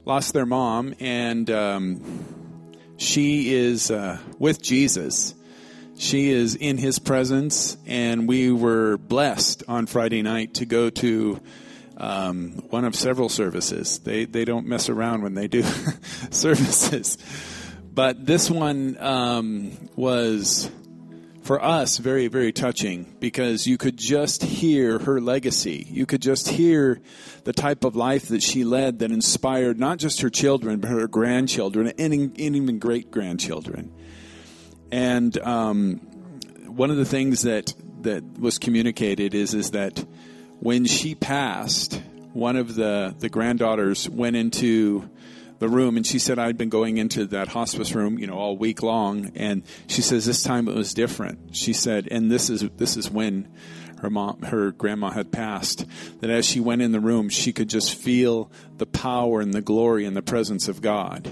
lost their mom, and she is with Jesus. She is in his presence, and we were blessed on Friday night to go to one of several services. They don't mess around when they do services. But this one was, for us, very, very touching, because you could just hear her legacy. You could just hear the type of life that she led that inspired not just her children, but her grandchildren and even great-grandchildren. And one of the things that was communicated is that when she passed, one of the granddaughters went into the room, and she said, I'd been going into that hospice room, all week long, and she says this time it was different. She said, and this is when her grandma had passed, that as she went in the room, she could just feel the power and the glory and the presence of God.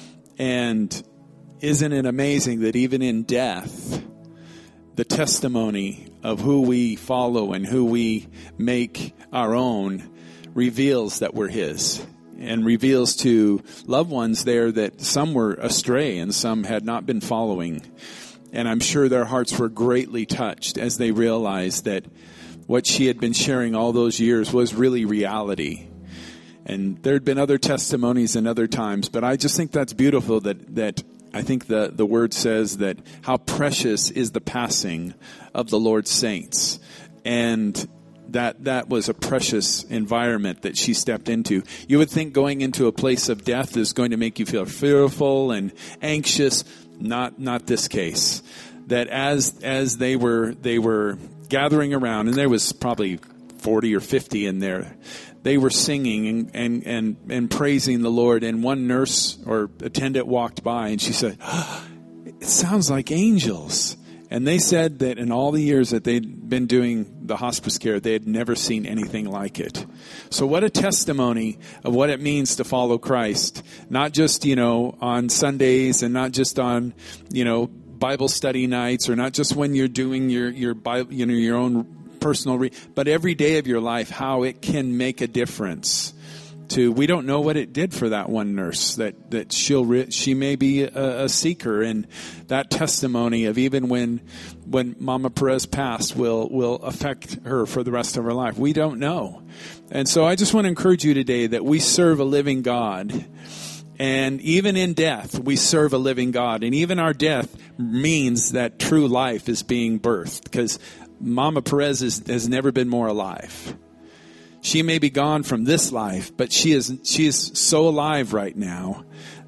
And isn't it amazing that even in death, the testimony of who we follow and who we make our own reveals that we're his, and reveals to loved ones there that some were astray and some had not been following. And I'm sure their hearts were greatly touched as they realized that what she had been sharing all those years was really reality. And there had been other testimonies in other times, but I just think that's beautiful that I think the word says that how precious is the passing of the Lord's saints. And that was a precious environment that she stepped into. You would think going into a place of death is going to make you feel fearful and anxious. Not this case. That as they were gathering around, and there was probably 40 or 50 in there, they were singing and praising the Lord. And one nurse or attendant walked by, and she said, it sounds like angels. And they said that in all the years that they'd been doing the hospice care, they had never seen anything like it. So what a testimony of what it means to follow Christ. Not just, on Sundays, and not just on, Bible study nights, or not just when you're doing your Bible, your own personal but every day of your life, how it can make a difference. We don't know what it did for that one nurse, that she may be a seeker, and that testimony of even when Mama Perez passed will affect her for the rest of her life. We don't know. And so I just want to encourage you today that we serve a living God. And even in death, we serve a living God. And even our death means that true life is being birthed, because Mama Perez has never been more alive. She may be gone from this life, but she is so alive right now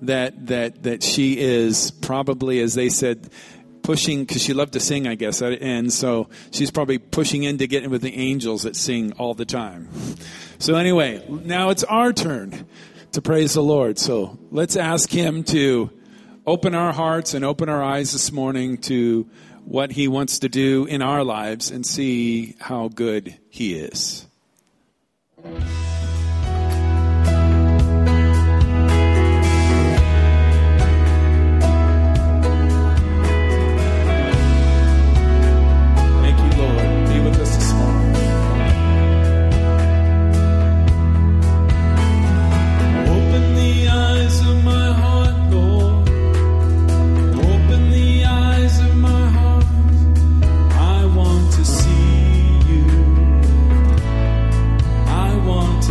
that she is probably, as they said, pushing, because she loved to sing, I guess, and so she's probably pushing in to get in with the angels that sing all the time. So anyway, now it's our turn to praise the Lord. So let's ask him to open our hearts and open our eyes this morning to what he wants to do in our lives, and see how good he is. To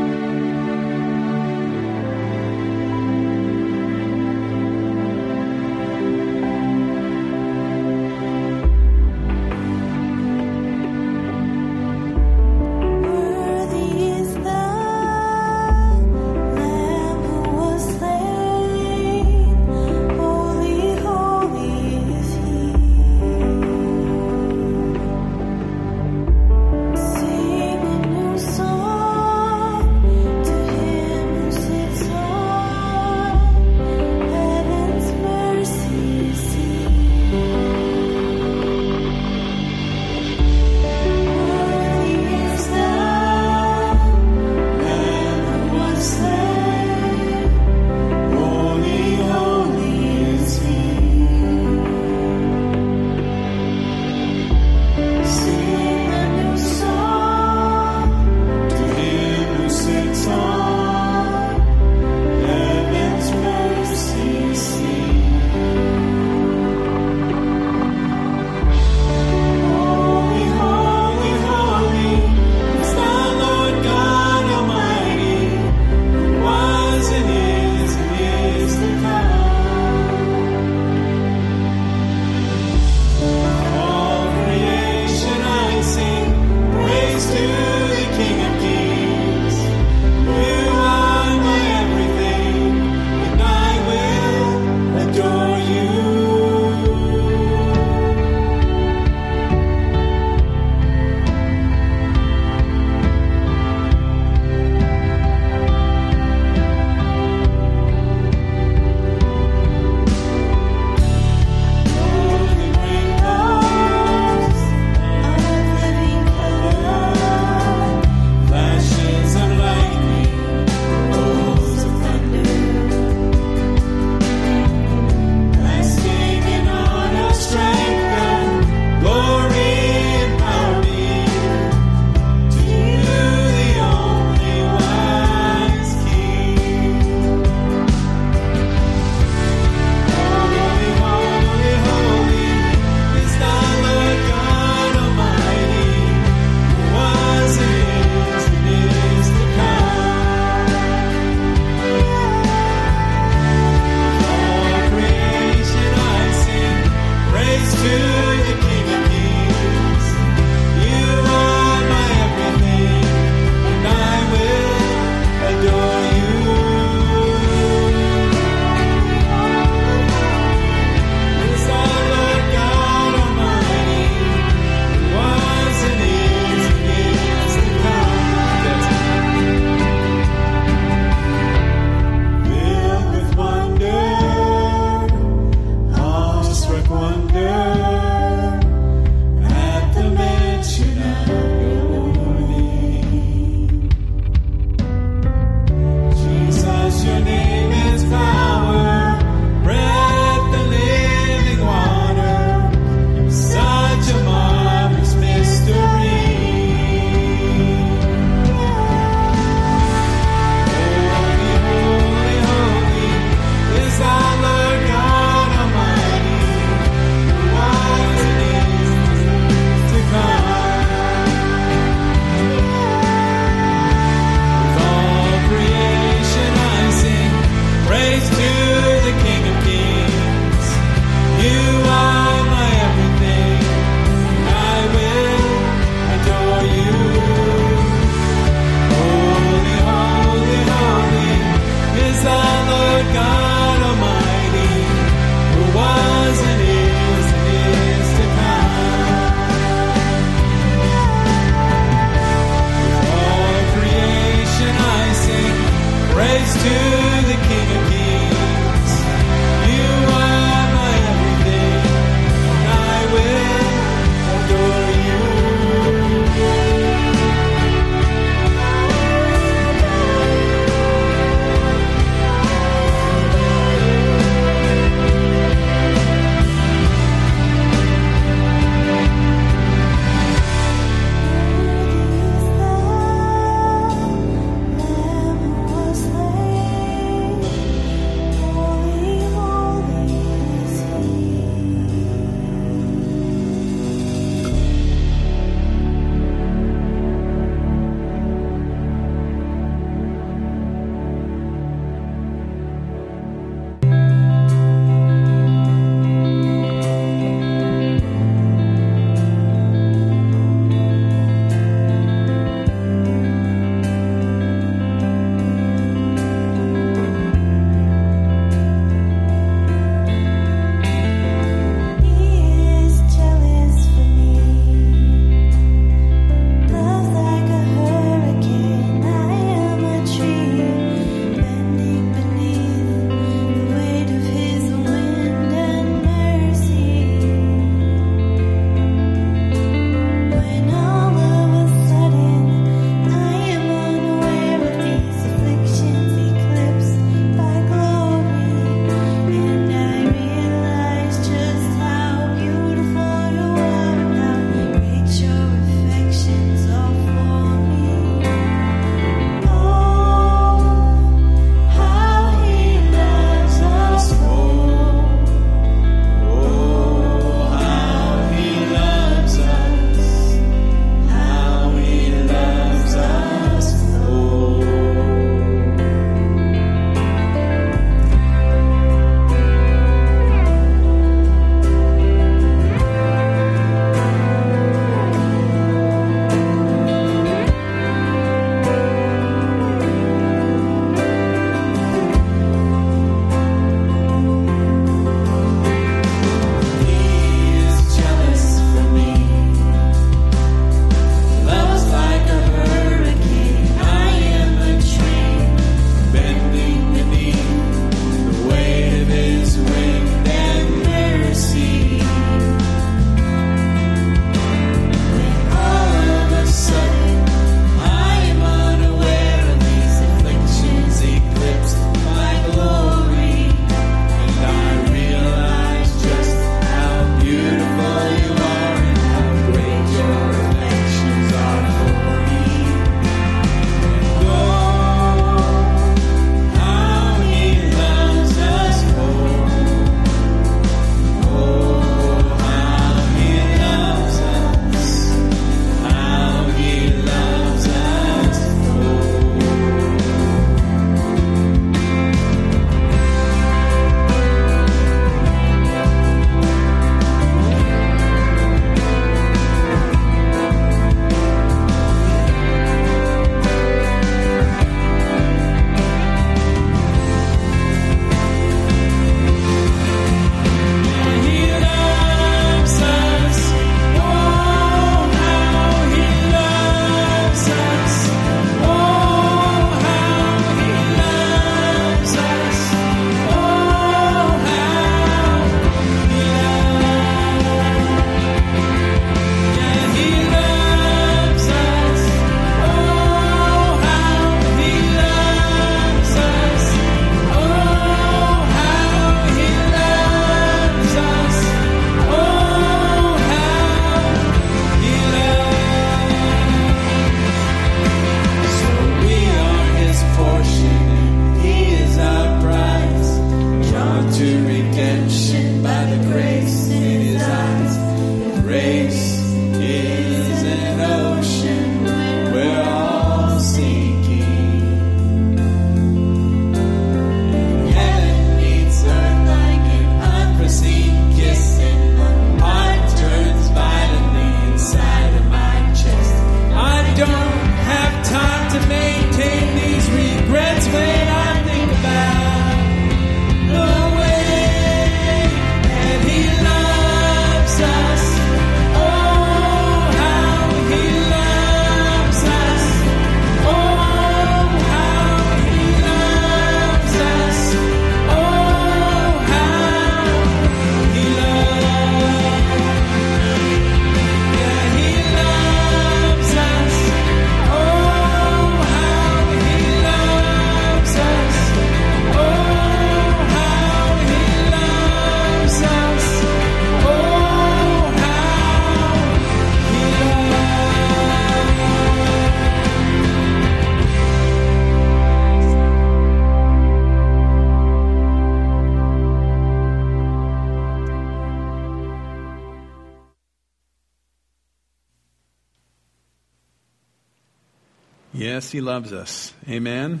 Yes, he loves us. Amen.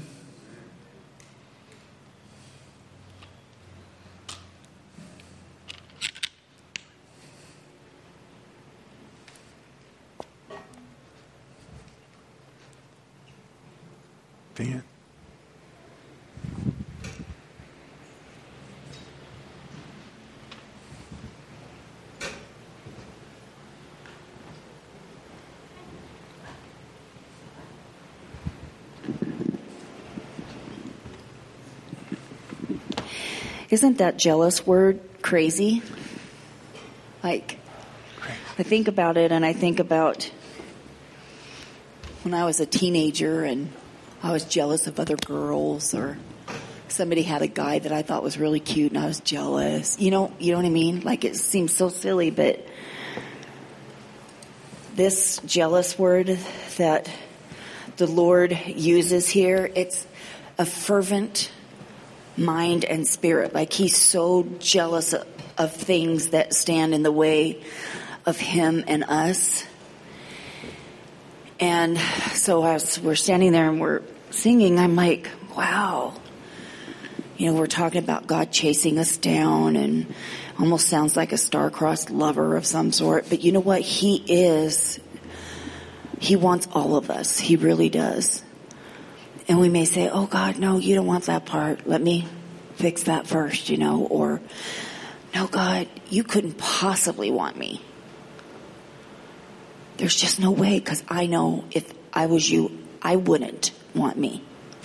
Dan. Isn't that jealous word crazy? Like, I think about it and I think about when I was a teenager and I was jealous of other girls, or somebody had a guy that I thought was really cute and I was jealous. You know what I mean? Like, it seems so silly, but this jealous word that the Lord uses here, it's a fervent mind and spirit. Like, he's so jealous of things that stand in the way of him and us. And so as we're standing there and we're singing, I'm like, wow. We're talking about God chasing us down, and almost sounds like a star-crossed lover of some sort. But you know what? He is. He wants all of us. He really does. And we may say, oh, God, no, you don't want that part. Let me fix that first, Or, no, God, you couldn't possibly want me. There's just no way, because I know if I was you, I wouldn't want me.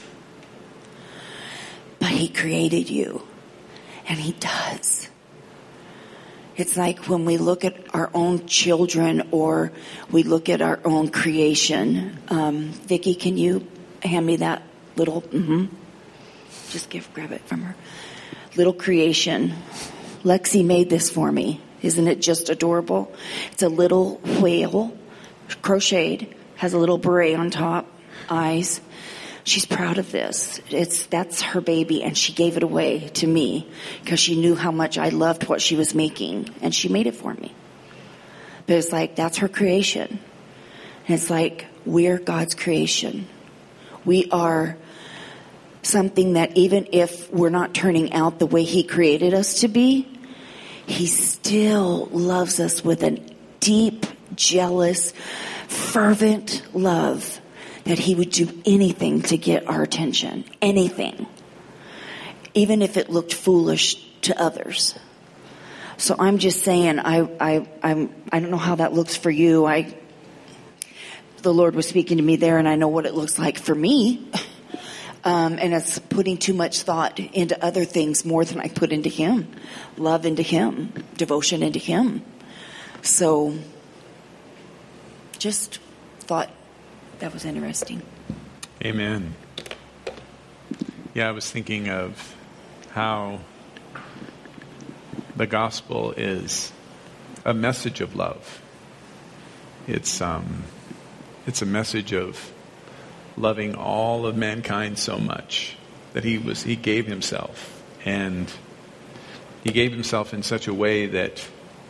But he created you, and he does. It's like when we look at our own children or we look at our own creation. Vicki, can you hand me that little, just grab it from her. Little creation. Lexi made this for me. Isn't it just adorable? It's a little whale, crocheted, has a little beret on top, eyes. She's proud of this. That's her baby, and she gave it away to me because she knew how much I loved what she was making, and she made it for me. But it's like, that's her creation. And it's like, we're God's creation. We are something that even if we're not turning out the way he created us to be, he still loves us with a deep, jealous, fervent love that he would do anything to get our attention. Anything. Even if it looked foolish to others. So I'm just saying, I don't know how that looks for you. The Lord was speaking to me there, and I know what it looks like for me. And it's putting too much thought into other things more than I put into him. Love into him. Devotion into him. So, just thought that was interesting. Amen. Yeah, I was thinking of how the gospel is a message of love. It's a message of loving all of mankind so much that he gave himself, and he gave himself in such a way that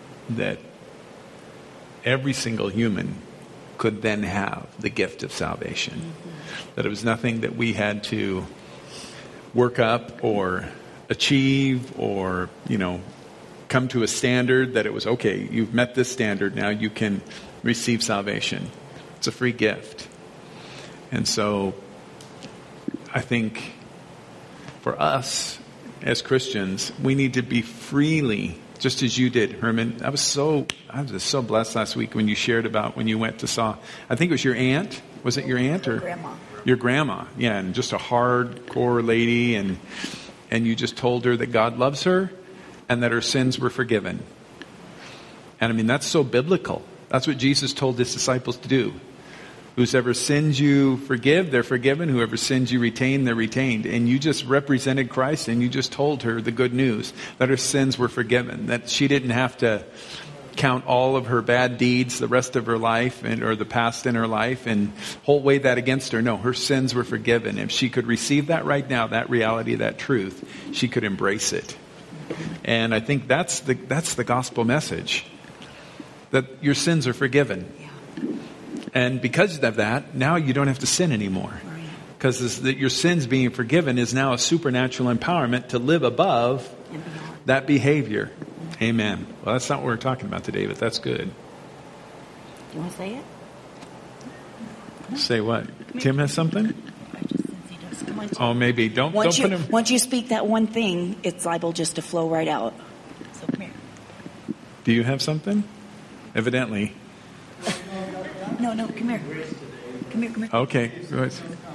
every single human could then have the gift of salvation. Mm-hmm. That it was nothing that we had to work up or achieve or, come to a standard that it was, okay, you've met this standard, now you can receive salvation. It's a free gift. And so I think for us as Christians, we need to be freely, just as you did, Herman. I was so blessed last week when you shared about when you went to saw, I think it was your aunt. Was it your aunt or grandma? Your grandma, yeah, and just a hardcore lady, and you just told her that God loves her and that her sins were forgiven. And I mean, that's so biblical. That's what Jesus told his disciples to do. Whosoever sins you forgive, they're forgiven. Whoever sins you retain, they're retained. And you just represented Christ, and you just told her the good news, that her sins were forgiven, that she didn't have to count all of her bad deeds the rest of her life or the past in her life and weigh that against her. No, her sins were forgiven. If she could receive that right now, that reality, that truth, she could embrace it. And I think that's the gospel message, that your sins are forgiven. And because of that, now you don't have to sin anymore. Because your sins being forgiven is now a supernatural empowerment to live above that behavior. Amen. Well, that's not what we're talking about today, but that's good. You want to say it? Say what? Tim has something? Oh, maybe. Don't put him. Once you speak that one thing, it's liable just to flow right out. So come here. Do you have something? Evidently. No, come here. Come here. Okay. Good.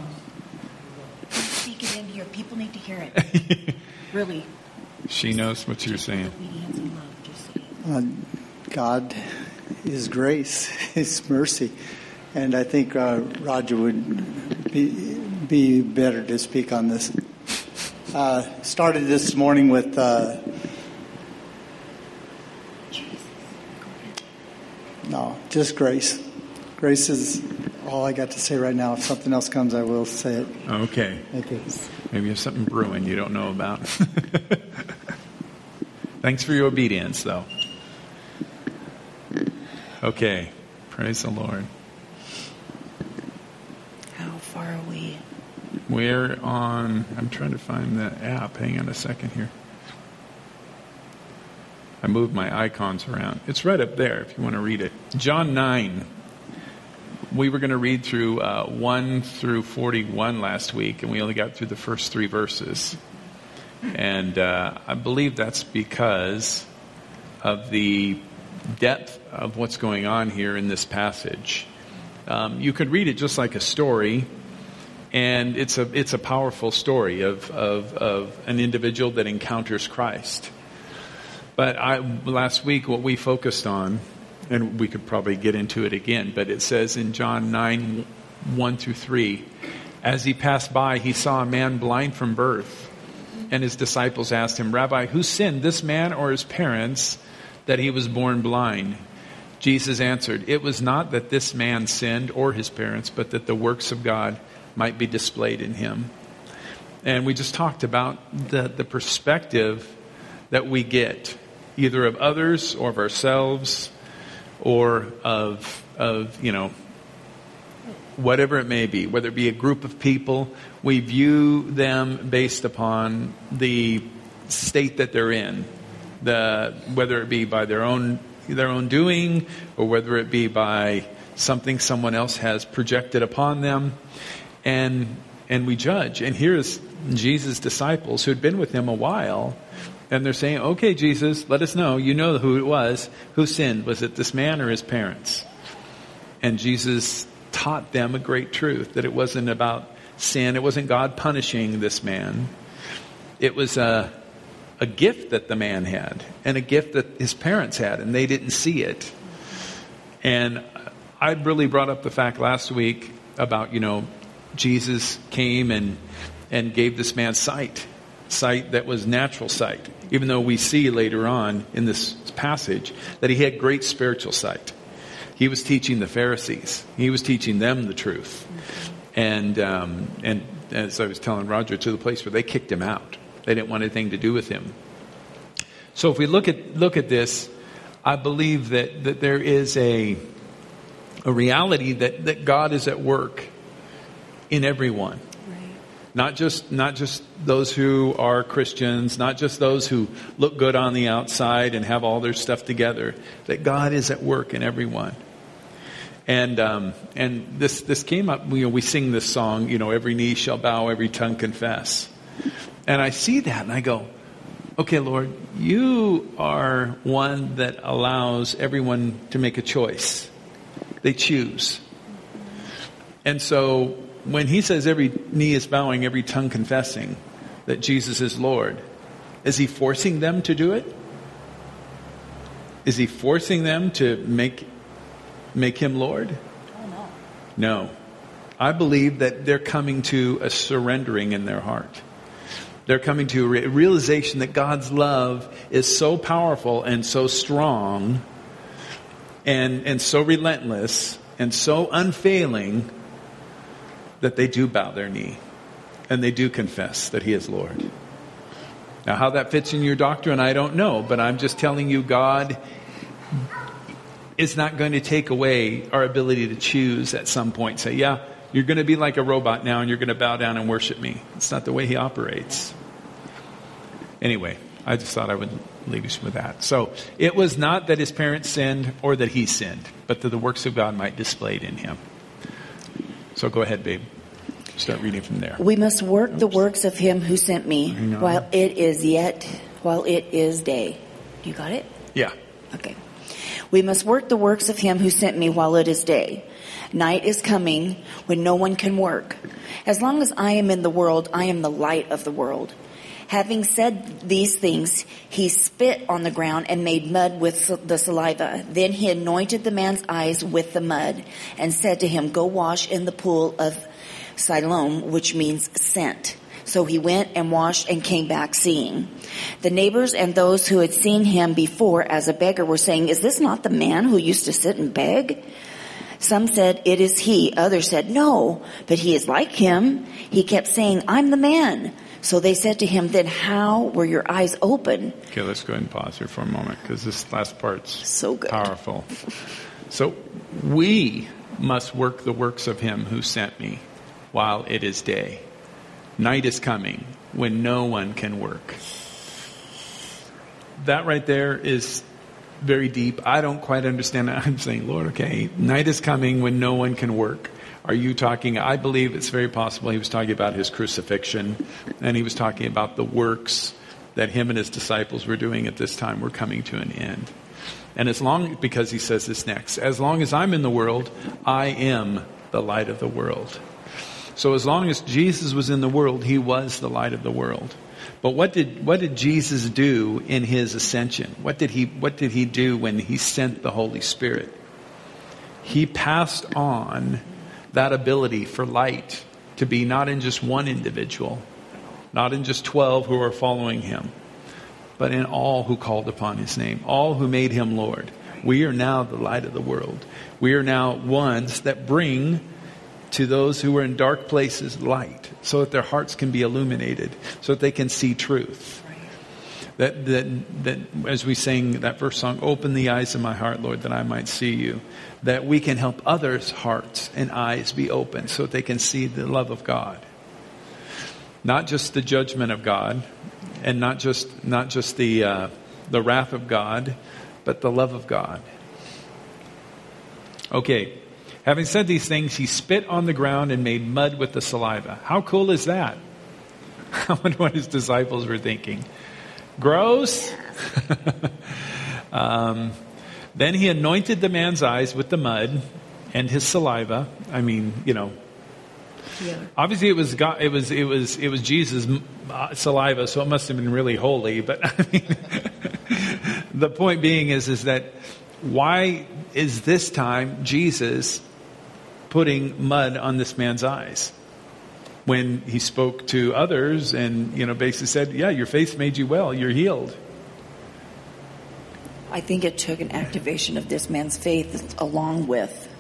Speak it into your people need to hear it. Really. She knows what you're saying. Obedience and love. Just say it. God is grace, His mercy. And I think Roger would be better to speak on this. Started this morning with just grace. Grace is all I got to say right now. If something else comes, I will say it. Okay. Thank you. Maybe you have something brewing you don't know about. Thanks for your obedience, though. Okay. Praise the Lord. How far are we? We're on, I'm trying to find the app. Hang on a second here. I moved my icons around. It's right up there if you want to read it. John 9. We were going to read through 1 through 41 last week, and we only got through the first 3 verses. And I believe that's because of the depth of what's going on here in this passage. You could read it just like a story, and it's a powerful story of an individual that encounters Christ. But last week what we focused on, and we could probably get into it again, but it says in John 9, 1 through 3, as he passed by, he saw a man blind from birth, and his disciples asked him, Rabbi, who sinned, this man or his parents, that he was born blind? Jesus answered, it was not that this man sinned or his parents, but that the works of God might be displayed in him. And we just talked about the perspective that we get, either of others or of ourselves, or of whatever it may be, whether it be a group of people. We view them based upon the state that they're in, whether it be by their own doing, or whether it be by something someone else has projected upon them, and we judge. And here's Jesus' disciples who had been with him a while, and they're saying, okay, Jesus, let us know. You know who it was. Who sinned? Was it this man or his parents? And Jesus taught them a great truth, that it wasn't about sin. It wasn't God punishing this man. It was a gift that the man had, and a gift that his parents had, and they didn't see it. And I really brought up the fact last week about, Jesus came and gave this man sight that was natural sight, even though we see later on in this passage that he had great spiritual sight. He was teaching the Pharisees. He was teaching them the truth. And as I was telling Roger, to the place where they kicked him out. They didn't want anything to do with him. So if we look at this, I believe that there is a reality that God is at work in everyone. Not just those who are Christians, not just those who look good on the outside and have all their stuff together. That God is at work in everyone. And this came up. We sing this song. Every knee shall bow, every tongue confess. And I see that and I go, okay, Lord, you are one that allows everyone to make a choice. They choose. And so when he says every knee is bowing, every tongue confessing that Jesus is Lord, is he forcing them to do it? Is he forcing them to make him Lord? Oh, No. I believe that they're coming to a surrendering in their heart. They're coming to a realization that God's love is so powerful and so strong and so relentless and so unfailing that they do bow their knee and they do confess that he is Lord. Now, how that fits in your doctrine, I don't know, but I'm just telling you, God is not going to take away our ability to choose at some point. Say, yeah, you're going to be like a robot now and you're going to bow down and worship me. It's not the way he operates. Anyway, I just thought I would leave you with that. So it was not that his parents sinned or that he sinned, but that the works of God might be displayed in him. So go ahead, babe. Start reading from there. We must work the works of him who sent me while it is day. You got it? Yeah. Okay. We must work the works of him who sent me while it is day. Night is coming when no one can work. As long as I am in the world, I am the light of the world. Having said these things, he spit on the ground and made mud with the saliva. Then he anointed the man's eyes with the mud and said to him, go wash in the pool of Siloam, which means sent. So he went and washed and came back seeing. The neighbors and those who had seen him before as a beggar were saying, is this not the man who used to sit and beg? Some said, it is he. Others said, no, but he is like him. He kept saying, I'm the man. So they said to him, then how were your eyes open? Okay, let's go ahead and pause here for a moment because this last part's so good. Powerful. So we must work the works of him who sent me while it is day. Night is coming when no one can work. That right there is very deep. I don't quite understand that. I'm saying, Lord, okay, night is coming when no one can work. Are you talking, I believe it's very possible he was talking about his crucifixion, and he was talking about the works that him and his disciples were doing at this time were coming to an end. And because he says this next, as long as I'm in the world, I am the light of the world. So as long as Jesus was in the world, he was the light of the world. But what did Jesus do in his ascension? What did he do when he sent the Holy Spirit? He passed on that ability for light to be not in just one individual, not in just 12 who are following him, but in all who called upon his name, all who made him Lord. We are now the light of the world. We are now ones that bring to those who are in dark places light, so that their hearts can be illuminated, so that they can see truth. That as we sang that first song, open the eyes of my heart, Lord, that I might see you. That we can help others' hearts and eyes be open so that they can see the love of God. Not just the judgment of God, and not just the wrath of God, but the love of God. Okay. Having said these things, he spit on the ground and made mud with the saliva. How cool is that? I wonder what his disciples were thinking. Gross. Then he anointed the man's eyes with the mud and his saliva. I mean, obviously it was Jesus' saliva, so it must have been really holy. But I mean, the point being is that why is this time Jesus putting mud on this man's eyes when he spoke to others and basically said, yeah, your faith made you well, you're healed? I think it took an activation of this man's faith along with,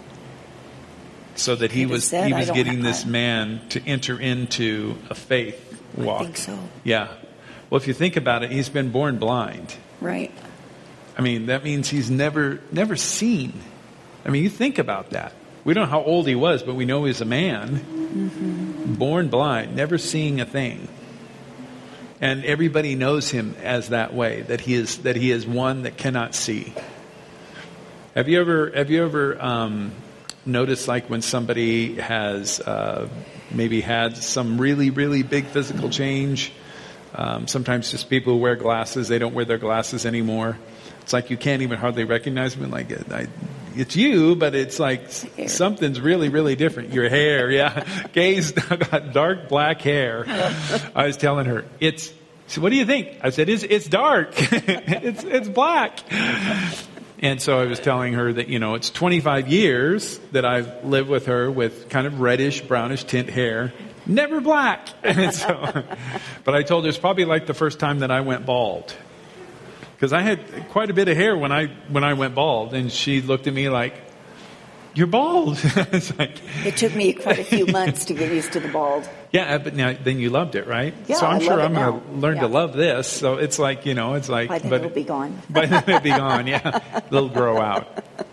so that he was getting this man to enter into a faith walk. I think so. Yeah. Well, if you think about it, he's been born blind. Right. I mean, that means he's never seen. I mean, you think about that. We don't know how old he was, but we know he's a man, born blind, never seeing a thing. And everybody knows him as that way, that he is one that cannot see. Have you ever noticed, like, when somebody has maybe had some really, really big physical change? Sometimes just people who wear glasses, they don't wear their glasses anymore. It's like you can't even hardly recognize them. Like, it's you, but it's like something's really, really different. Your hair, yeah. Kay's got dark black hair. I was telling her, so what do you think? I said, it's dark. it's black. And so I was telling her that, it's 25 years that I've lived with her with kind of reddish, brownish tint hair. Never black. But I told her it's probably like the first time that I went bald. Because I had quite a bit of hair when I went bald, and she looked at me like, "You're bald." It took me quite a few months to get used to the bald. Yeah, but then you loved it, right? Yeah, so I'm sure I'm going to learn to love this. So it's like, it's like, by then it'll be gone. By then it'll be gone. Yeah, it'll grow out.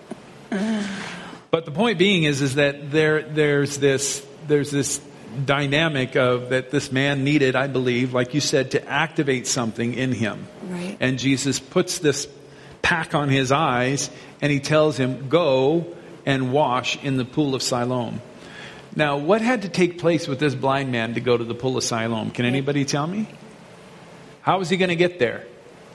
But the point being is that there's this dynamic of that this man needed, I believe, like you said, to activate something in him. Right. And Jesus puts this pack on his eyes, and he tells him, go and wash in the pool of Siloam. Now, what had to take place with this blind man to go to the pool of Siloam? Can anybody tell me? How is he going to get there?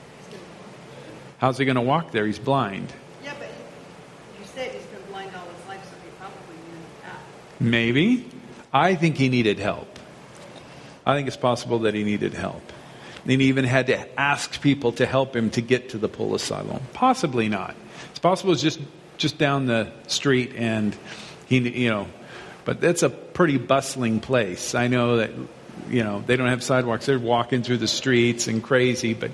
How's he going to walk there? He's blind. Yeah, but you said he's been blind all his life, so he probably knew that. Maybe. I think he needed help. I think it's possible that he needed help. And he even had to ask people to help him to get to the pool of Siloam. Possibly not. It's possible it's just down the street, and he, but that's a pretty bustling place. I know that, they don't have sidewalks. They're walking through the streets and crazy, but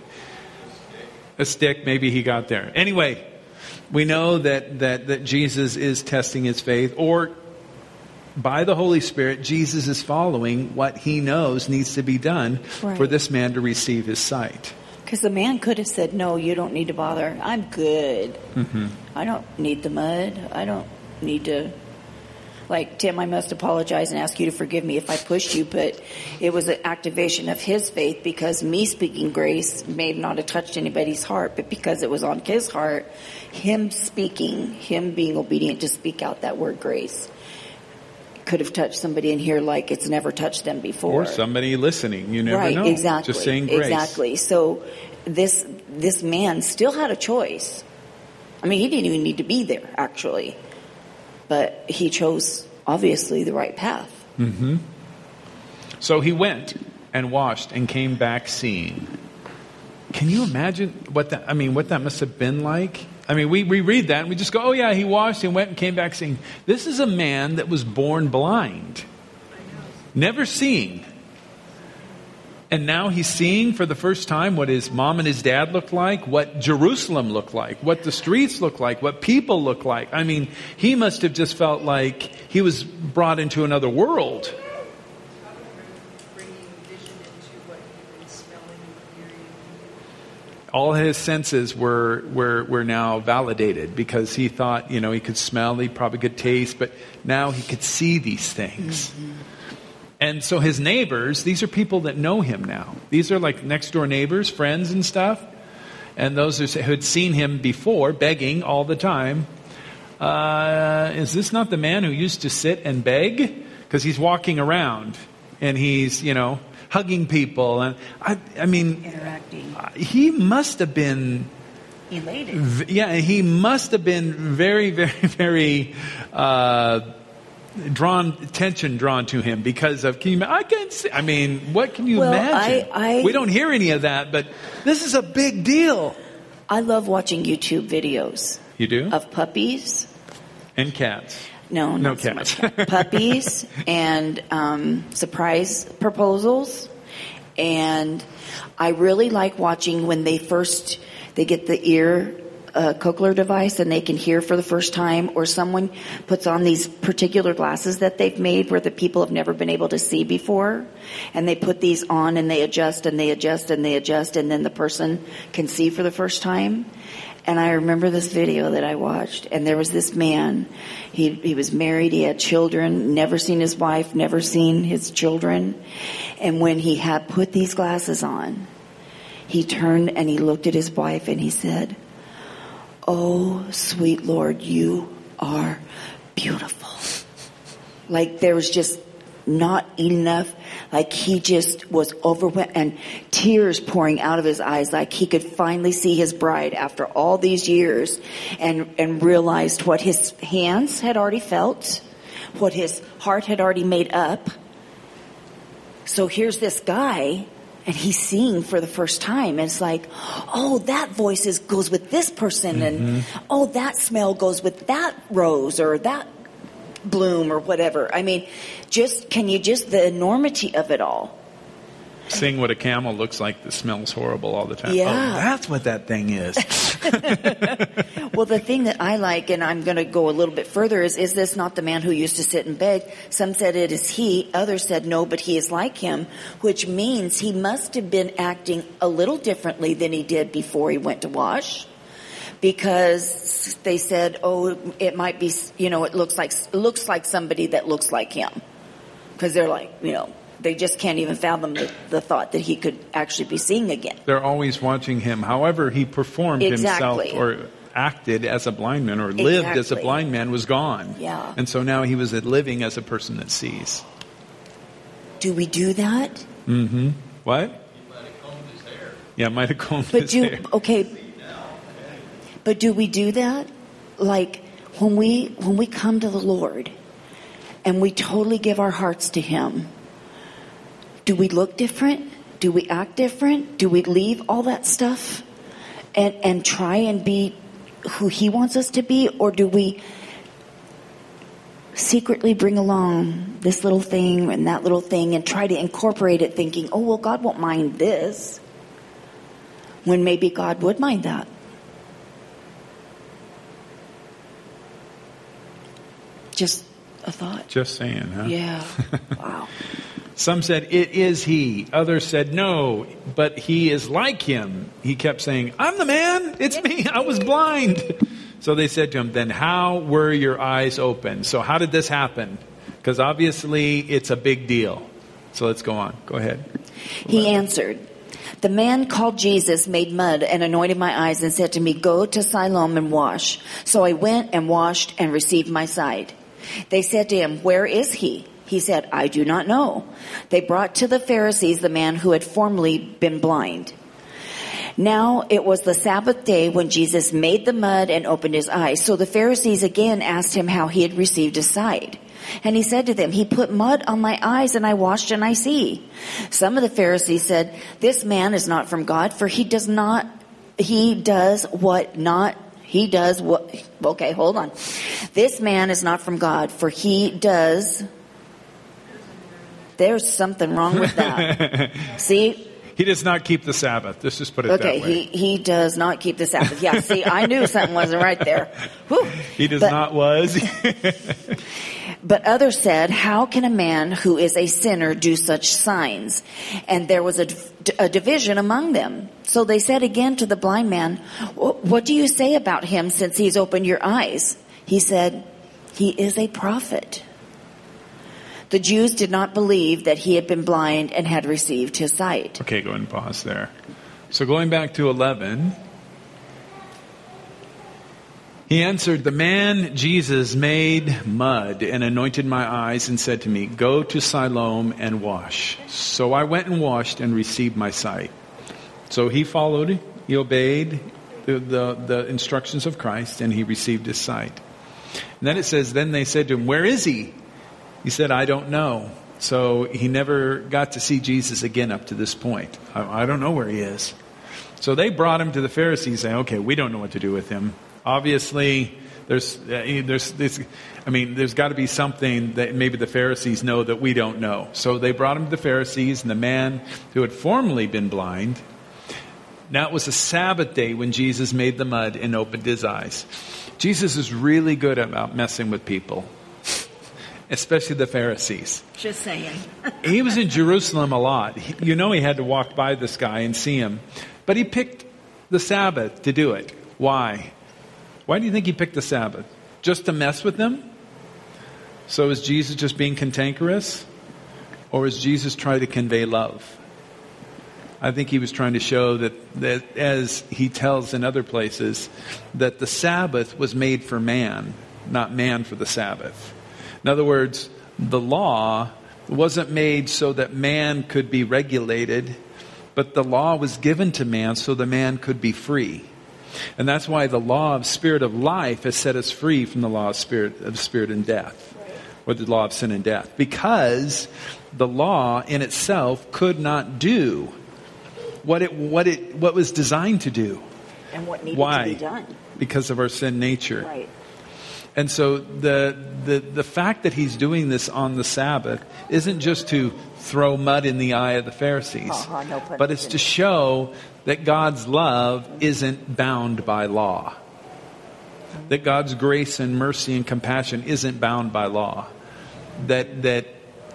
a stick, maybe he got there. Anyway, we know that Jesus is testing his faith, or by the Holy Spirit, Jesus is following what he knows needs to be done for this man to receive his sight. Because the man could have said, no, you don't need to bother. I'm good. Mm-hmm. I don't need the mud. I don't need to... Like, Tim, I must apologize and ask you to forgive me if I pushed you, but it was an activation of his faith, because me speaking grace may not have touched anybody's heart, but because it was on his heart, him being obedient to speak out that word grace could have touched somebody in here like it's never touched them before. Or somebody listening. You never know. Exactly. Just saying grace. Exactly. So this man still had a choice. I mean, he didn't even need to be there, actually. But he chose, obviously, the right path. Mm-hmm. So he went and washed and came back seeing. Can you imagine what that must have been like? I mean, we read that and we just go, oh yeah, he washed and went and came back seeing. This is a man that was born blind. Never seeing. And now he's seeing for the first time what his mom and his dad looked like, what Jerusalem looked like, what the streets look like, what people look like. I mean, he must have just felt like he was brought into another world. All his senses were now validated, because he thought, he could smell, he probably could taste, but now he could see these things. Mm-hmm. And so his neighbors, these are people that know him now. These are like next door neighbors, friends and stuff. And those who had seen him before, begging all the time. Is this not the man who used to sit and beg? Because he's walking around and he's, hugging people. And I mean, interacting. He must have been elated. He must have been very, very, very drawn to him because of, what can you imagine? We don't hear any of that, but this is a big deal. I love watching YouTube videos. You do? Of puppies. And cats. No, not cats. So much. Puppies and surprise proposals. And I really like watching when they get the ear cochlear device and they can hear for the first time, or someone puts on these particular glasses that they've made where the people have never been able to see before, and they put these on and they adjust and they adjust and they adjust, and then the person can see for the first time. And I remember this video that I watched, and there was this man, he was married, he had children, never seen his wife, never seen his children, and when he had put these glasses on, he turned and he looked at his wife and he said, "Oh, sweet Lord, you are beautiful." Like there was just not enough. Like he just was overwhelmed and tears pouring out of his eyes. Like he could finally see his bride after all these years and realized what his hands had already felt, what his heart had already made up. So here's this guy, and he's seeing for the first time. And it's like, oh, that voice goes with this person. Mm-hmm. And, oh, that smell goes with that rose or that bloom or whatever. I mean, the enormity of it all. Seeing what a camel looks like that smells horrible all the time. Yeah. Oh, that's what that thing is. Well, the thing that I like, and I'm going to go a little bit further, is this not the man who used to sit and beg? Some said it is he. Others said no, but he is like him, which means he must have been acting a little differently than he did before he went to wash. because they said, oh, it might be, it looks like somebody that looks like him. Because they're like, they just can't even fathom the thought that he could actually be seeing again. They're always watching him. However he performed himself or acted as a blind man or lived as a blind man was gone. Yeah. And so now he was living as a person that sees. Do we do that? Mm-hmm. What? He might have combed his hair. Yeah, might have combed his hair. Okay. But do we do that? Like when we come to the Lord and we totally give our hearts to him, do we look different? Do we act different? Do we leave all that stuff and try and be who he wants us to be? Or do we secretly bring along this little thing and that little thing and try to incorporate it thinking, oh, well, God won't mind this, when maybe God would mind that? Just a thought. Just saying, huh? Yeah. Wow. Some said, it is he. Others said, no, but he is like him. He kept saying, I'm the man. It's me. I was blind. So they said to him, then how were your eyes open? So how did this happen? Because obviously it's a big deal. So let's go on. Go ahead. He answered, the man called Jesus made mud and anointed my eyes and said to me, go to Siloam and wash. So I went and washed and received my sight. They said to him, where is he? He said, I do not know. They brought to the Pharisees the man who had formerly been blind. Now it was the Sabbath day when Jesus made the mud and opened his eyes. So the Pharisees again asked him how he had received his sight. And he said to them, he put mud on my eyes and I washed and I see. Some of the Pharisees said, this man is not from God, for okay, hold on. This man is not from God, for there's something wrong with that. See? He does not keep the Sabbath. Let's just put it that way. Okay, he does not keep the Sabbath. Yeah, see, I knew something wasn't right there. Whew. He does not was. But others said, how can a man who is a sinner do such signs? And there was a division among them. So they said again to the blind man, what do you say about him since he's opened your eyes? He said, he is a prophet. The Jews did not believe that he had been blind and had received his sight. Okay, go ahead and pause there. So going back to 11, he answered, the man Jesus made mud and anointed my eyes and said to me, go to Siloam and wash. So I went and washed and received my sight. So he followed, he obeyed the instructions of Christ, and he received his sight. And then it says, then they said to him, where is he? He said, I don't know. So he never got to see Jesus again up to this point. I don't know where he is. So they brought him to the Pharisees saying, okay, we don't know what to do with him. Obviously, there's got to be something that maybe the Pharisees know that we don't know. So they brought him to the Pharisees, and the man who had formerly been blind. Now it was a Sabbath day when Jesus made the mud and opened his eyes. Jesus is really good about messing with people, especially the Pharisees. Just saying. He was in Jerusalem a lot. He had to walk by this guy and see him. But he picked the Sabbath to do it. Why? Why do you think he picked the Sabbath? Just to mess with them? So is Jesus just being cantankerous? Or is Jesus trying to convey love? I think he was trying to show that as he tells in other places, that the Sabbath was made for man, not man for the Sabbath. In other words, the law wasn't made so that man could be regulated, but the law was given to man so the man could be free. And that's why the law of spirit of life has set us free from the law of spirit and death, or the law of sin and death, because the law in itself could not do what was designed to do. And what needed Why? to be done. Because of our sin nature. Right. And so the fact that he's doing this on the Sabbath isn't just to throw mud in the eye of the Pharisees, but it's to show that God's love isn't bound by law. That God's grace and mercy and compassion isn't bound by law. That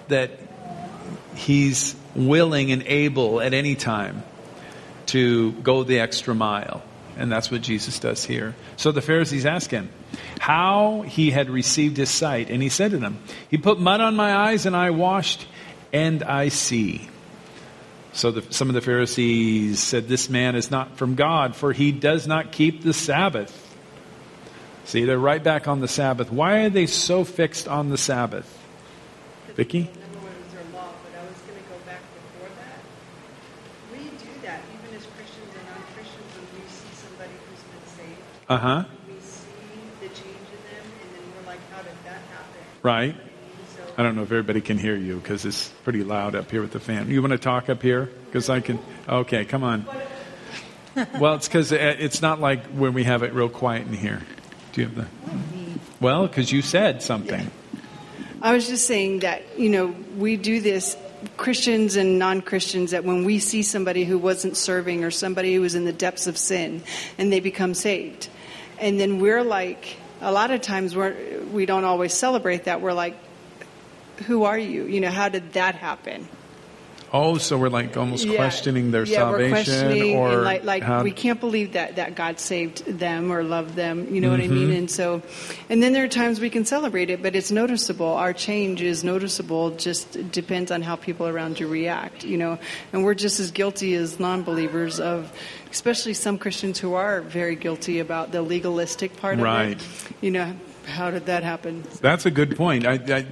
he's willing and able at any time to go the extra mile And that's what Jesus does here. So the Pharisees ask him how he had received his sight. And he said to them, he put mud on my eyes and I washed and I see. So some of the Pharisees said, this man is not from God, for he does not keep the Sabbath. See, they're right back on the Sabbath. Why are they so fixed on the Sabbath? Vicky? Number one was their law, but I was going to go back before that. We do that, even as Christians and non-Christians, when we see somebody who's been saved. Uh-huh. We see the change in them, and then we're like, how did that happen? Right. So, I don't know if everybody can hear you because it's pretty loud up here with the fan. You want to talk up here? Because I can. Okay, come on. Well, it's because it's not like when we have it real quiet in here. Do you have the? Well, because you said something. I was just saying that, we do this, Christians and non-Christians, that when we see somebody who wasn't serving or somebody who was in the depths of sin and they become saved. And then we're like, a lot of times we don't always celebrate that. We're like, who are you? How did that happen? Oh, so we're like almost questioning their salvation, we're questioning, or and like we can't believe that God saved them or loved them. You know what I mean? And then there are times we can celebrate it, but it's noticeable. Our change is noticeable. Just depends on how people around you react. And we're just as guilty as non-believers of, especially some Christians who are very guilty about the legalistic part of it. How did that happen? That's a good point.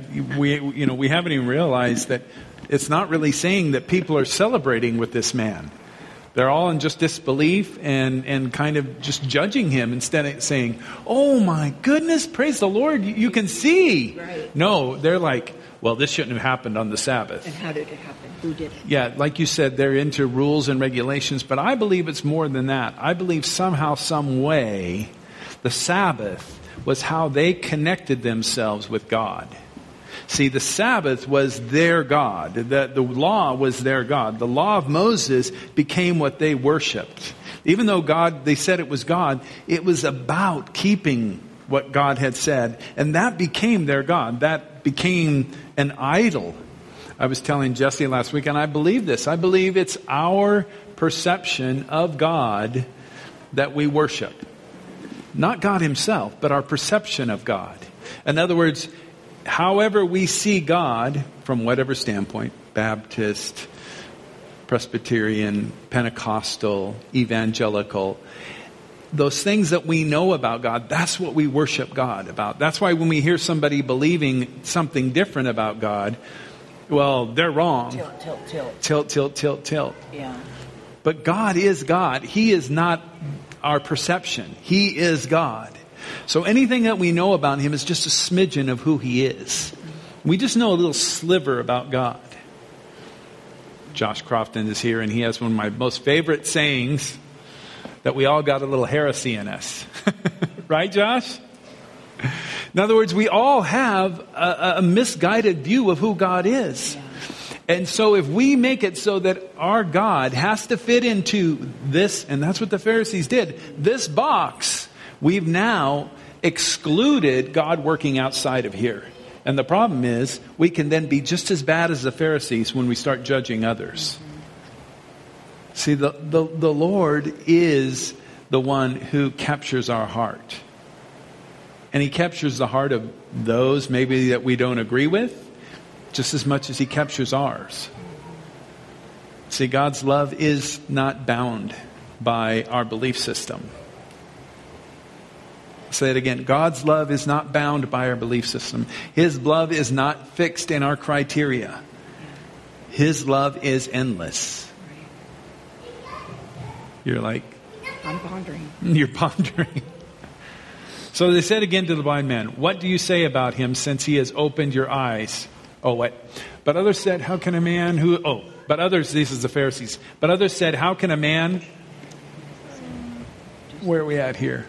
We haven't even realized that. It's not really saying that people are celebrating with this man. They're all in just disbelief and kind of just judging him instead of saying, oh my goodness, praise the Lord, you can see. Right. No, they're like, well, this shouldn't have happened on the Sabbath. And how did it happen? Who did it? Yeah, like you said, they're into rules and regulations, but I believe it's more than that. I believe somehow, some way, the Sabbath was how they connected themselves with God. See, the Sabbath was their God. The law was their God. The law of Moses became what they worshipped. Even though they said it was God, it was about keeping what God had said. And that became their God. That became an idol. I was telling Jesse last week, and I believe this. I believe it's our perception of God that we worship. Not God himself, but our perception of God. In other words, however we see God, from whatever standpoint, Baptist, Presbyterian, Pentecostal, evangelical, those things that we know about God, that's what we worship God about. That's why when we hear somebody believing something different about God, well, they're wrong. Tilt. Yeah. But God is God. He is not our perception. He is God. So anything that we know about him is just a smidgen of who he is. We just know a little sliver about God. Josh Crofton is here, and he has one of my most favorite sayings, that we all got a little heresy in us. Right, Josh? In other words, we all have a misguided view of who God is. And so if we make it so that our God has to fit into this, and that's what the Pharisees did, this box, we've now excluded God working outside of here. And the problem is, we can then be just as bad as the Pharisees when we start judging others. See, the Lord is the one who captures our heart. And he captures the heart of those maybe that we don't agree with, just as much as he captures ours. See, God's love is not bound by our belief system. I'll say it again. God's love is not bound by our belief system. His love is not fixed in our criteria. His love is endless. You're like, I'm pondering. You're pondering. So they said again to the blind man, what do you say about him since he has opened your eyes? Oh, what? But others said, how can a man who... Oh, but others, this is the Pharisees. But others said, how can a man... Where are we at here?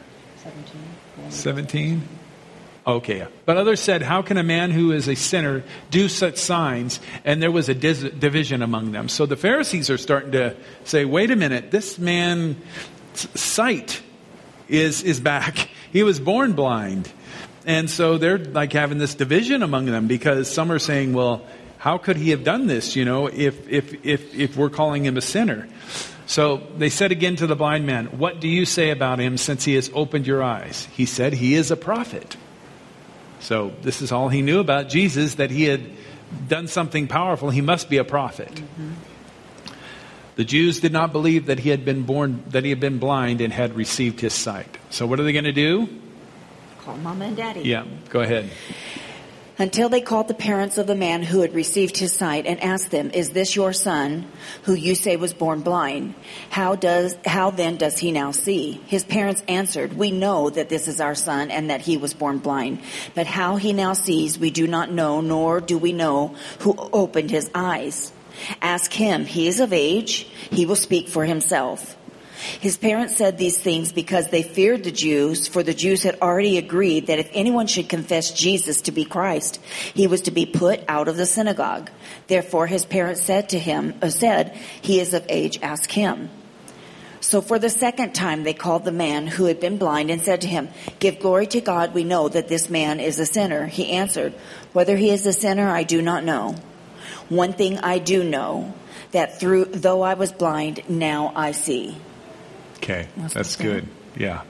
17? Okay. But others said, how can a man who is a sinner do such signs? And there was a division among them. So the Pharisees are starting to say, wait a minute, this man's sight is back. He was born blind. And so they're like having this division among them, because some are saying, well, how could he have done this, if we're calling him a sinner? So they said again to the blind man, "What do you say about him since he has opened your eyes?" He said, "He is a prophet." So this is all he knew about Jesus, that he had done something powerful. He must be a prophet. Mm-hmm. The Jews did not believe that he had been blind and had received his sight. So what are they going to do? Call Mama and Daddy. Yeah, go ahead. Until they called the parents of the man who had received his sight and asked them, "Is this your son, who you say was born blind? How then does he now see?" His parents answered, "We know that this is our son and that he was born blind. But how he now sees we do not know, nor do we know who opened his eyes. Ask him. He is of age. He will speak for himself." His parents said these things because they feared the Jews, for the Jews had already agreed that if anyone should confess Jesus to be Christ, he was to be put out of the synagogue. Therefore his parents said, "He is of age, ask him." So for the second time they called the man who had been blind and said to him, "Give glory to God, we know that this man is a sinner." He answered, "Whether he is a sinner, I do not know. One thing I do know, that though I was blind, now I see." Okay, that's good. Yeah.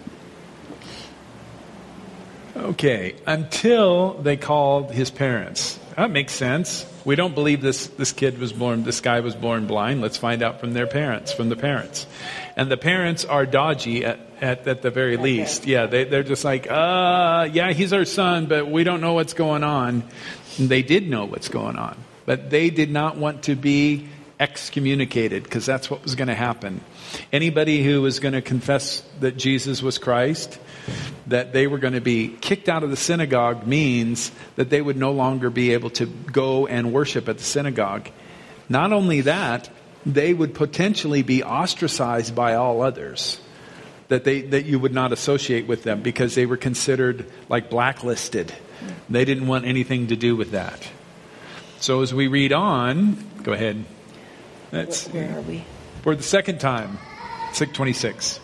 Okay, until they called his parents. That makes sense. We don't believe this guy was born blind. Let's find out from the parents. And the parents are dodgy at the very least. Yeah, they're just like, yeah, he's our son, but we don't know what's going on. And they did know what's going on. But they did not want to be excommunicated, because that's what was going to happen. Anybody who was going to confess that Jesus was Christ, that they were going to be kicked out of the synagogue, means that they would no longer be able to go and worship at the synagogue. Not only that, they would potentially be ostracized by all others, that you would not associate with them, because they were considered like blacklisted. They didn't want anything to do with that. So as we read on, go ahead. Where are we? For the second time, 6:26.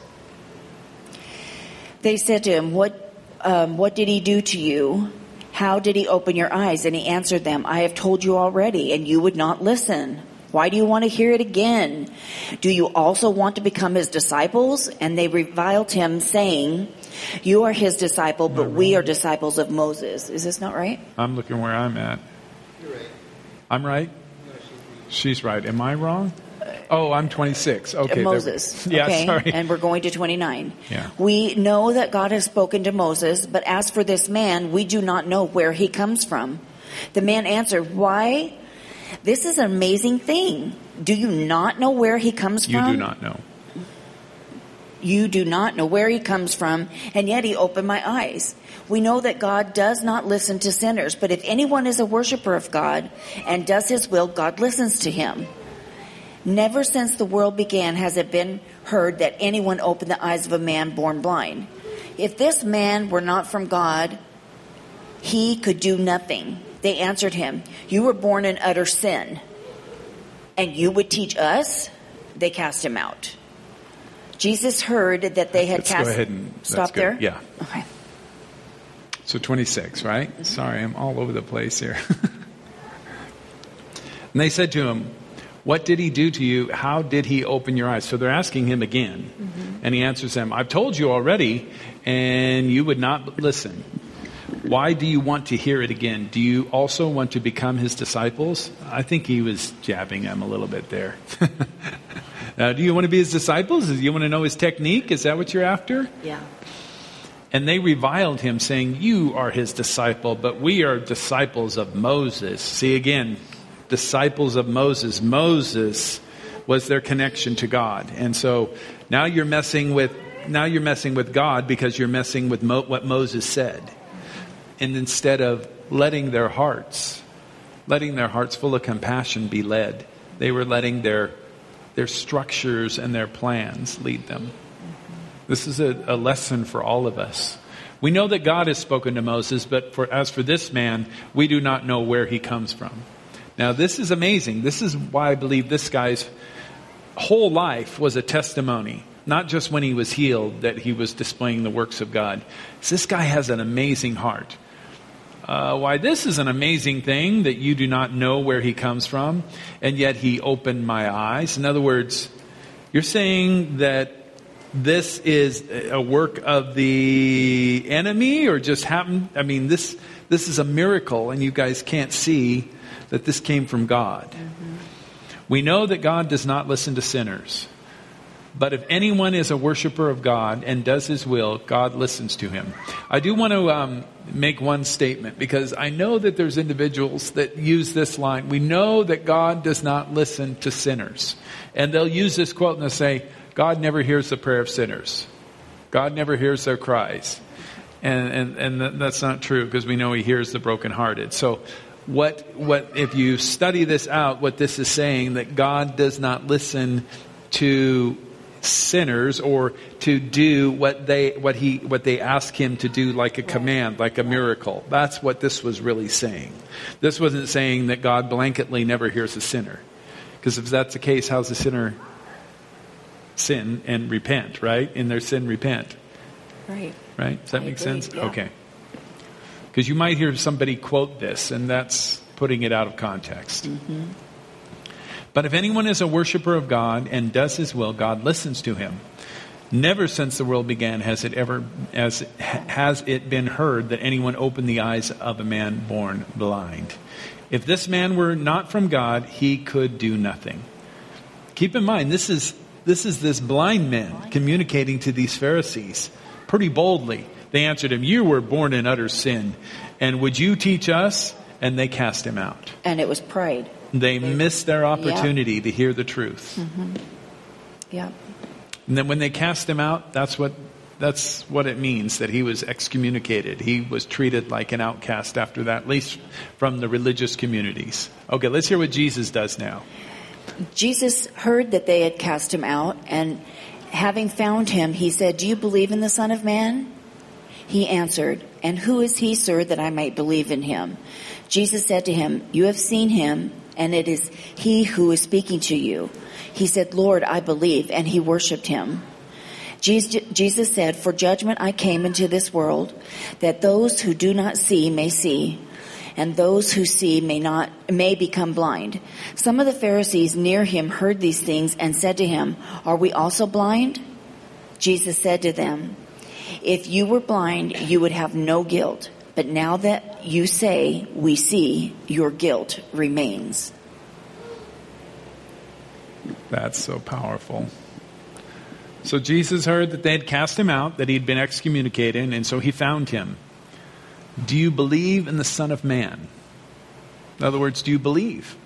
They said to him, What did he do to you? How did he open your eyes? And he answered them, "I have told you already, and you would not listen. Why do you want to hear it again? Do you also want to become his disciples?" And they reviled him, saying, "You are his disciple, but we are disciples of Moses." Is this not right? I'm looking where I'm at. You're right. I'm right? She's right. Am I wrong? Oh, I'm 26. Okay. Moses. Yeah, okay. sorry. And we're going to 29. Yeah. We know that God has spoken to Moses, but as for this man, we do not know where he comes from. The man answered, "Why? This is an amazing thing. Do you not know where he comes from?" You do not know. You do not know where he comes from, and yet he opened my eyes. We know that God does not listen to sinners, but if anyone is a worshiper of God and does his will, God listens to him. Never since the world began has it been heard that anyone opened the eyes of a man born blind. If this man were not from God, he could do nothing. They answered him, "You were born in utter sin, and you would teach us?" They cast him out. Jesus heard that they had Let's go ahead and stop there? Yeah. Okay. So 26, right? Mm-hmm. Sorry, I'm all over the place here. And they said to him, "What did he do to you? How did he open your eyes?" So they're asking him again. Mm-hmm. And he answers them, "I've told you already, and you would not listen. Why do you want to hear it again? Do you also want to become his disciples?" I think he was jabbing them a little bit there. Do you want to be his disciples? Do you want to know his technique? Is that what you're after? Yeah. And they reviled him, saying, "You are his disciple, but we are disciples of Moses." See again, disciples of Moses. Moses was their connection to God. And so now you're messing with God, because you're messing with what Moses said. And instead of letting their hearts full of compassion be led, they were letting their structures and their plans lead them. This is a lesson for all of us. We know that God has spoken to Moses, but as for this man, we do not know where he comes from. Now, this is amazing. This is why I believe this guy's whole life was a testimony. Not just when he was healed that he was displaying the works of God. This guy has an amazing heart. Why, this is an amazing thing that you do not know where he comes from, and yet he opened my eyes. In other words, You're saying that this is a work of the enemy, or just happened? I mean, this is a miracle, and you guys can't see that this came from God. Mm-hmm. We know that God does not listen to sinners. But if anyone is a worshiper of God and does his will, God listens to him. I do want to make one statement, because I know that there's individuals that use this line. We know that God does not listen to sinners. And they'll use this quote and they'll say, God never hears the prayer of sinners. God never hears their cries. And that's not true, because we know he hears the brokenhearted. So what if you study this out, what this is saying, that God does not listen to sinners or to do what they ask him to do, like a command, like a miracle. That's what this was really saying. This wasn't saying that God blanketly never hears a sinner, because if that's the case, how's the sinner sin and repent? Right? In their sin, repent. Right? Does that make sense? Yeah. Okay. Because you might hear somebody quote this, and that's putting it out of context. Mm-hmm. But if anyone is a worshiper of God and does his will, God listens to him. Never since the world began has it been heard that anyone opened the eyes of a man born blind. If this man were not from God, he could do nothing. Keep in mind, this is this blind man communicating to these Pharisees pretty boldly. They answered him, "You were born in utter sin, and would you teach us?" And they cast him out. And it was pride. They missed their opportunity to hear the truth. Mm-hmm. Yeah. And then when they cast him out, that's what it means, that he was excommunicated. He was treated like an outcast after that, at least from the religious communities. Okay, let's hear what Jesus does now. Jesus heard that they had cast him out, and having found him, he said, "Do you believe in the Son of Man?" He answered, "And who is he, sir, that I might believe in him?" Jesus said to him, "You have seen him, and it is he who is speaking to you." He said, "Lord, I believe," and he worshipped him. Jesus said, "For judgment I came into this world, that those who do not see may see, and those who see may become blind." Some of the Pharisees near him heard these things and said to him, "Are we also blind?" Jesus said to them, "If you were blind, you would have no guilt. But now that you say, 'We see,' your guilt remains." That's so powerful. So Jesus heard that they had cast him out, that he'd been excommunicated, and so he found him. Do you believe in the Son of Man? In other words, do you believe?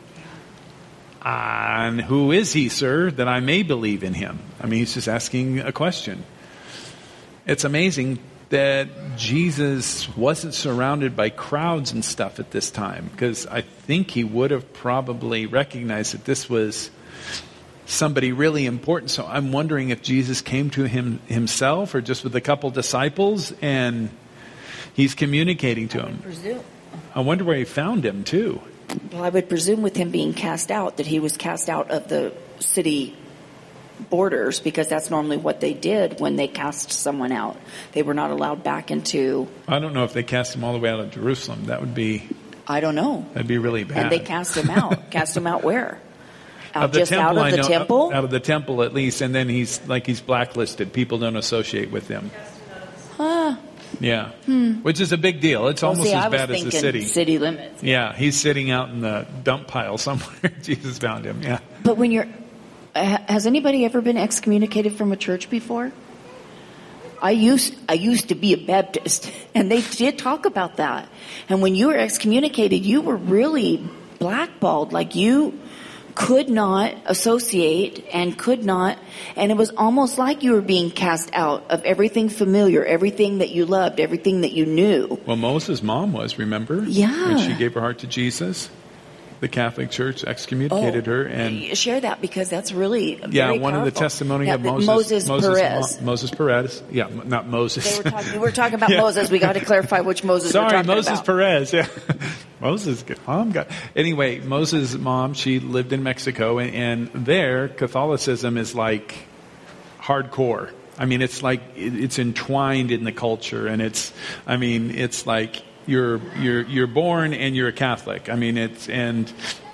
And who is he, sir, that I may believe in him? I mean, he's just asking a question. It's amazing that Jesus wasn't surrounded by crowds and stuff at this time, because I think he would have probably recognized that this was somebody really important. So I'm wondering if Jesus came to him himself, or just with a couple disciples, and he's communicating to him. I wonder where he found him too. Well, I would presume with him being cast out, that he was cast out of the city borders, because that's normally what they did when they cast someone out. They were not allowed back into... I don't know if they cast him all the way out of Jerusalem. That would be... I don't know. That'd be really bad. And they cast him out. Cast him out where? Out of the temple? Out of the temple, at least. And then he's blacklisted. People don't associate with him. Huh. Yeah. Which is a big deal. It's almost as bad as the city. City limits. Yeah. He's sitting out in the dump pile somewhere. Jesus found him. Yeah. But when you're... Has anybody ever been excommunicated from a church before? I used to be a Baptist, and they did talk about that. And when you were excommunicated, you were really blackballed. Like, you could not associate and it was almost like you were being cast out of everything familiar, everything that you loved, everything that you knew. Well, Moses' mom was, remember? Yeah. When she gave her heart to Jesus. The Catholic Church excommunicated her, and share that, because that's really one powerful. Of the testimony of Moses Perez. Moses Perez, not Moses. We were talking about Moses. We got to clarify which Moses. Sorry, we're talking Moses about. Perez. Yeah, Moses' mom got. Anyway, Moses' mom, she lived in Mexico, and there Catholicism is like hardcore. I mean, it's like it's entwined in the culture, and it's like. You're born and you're a Catholic. I mean,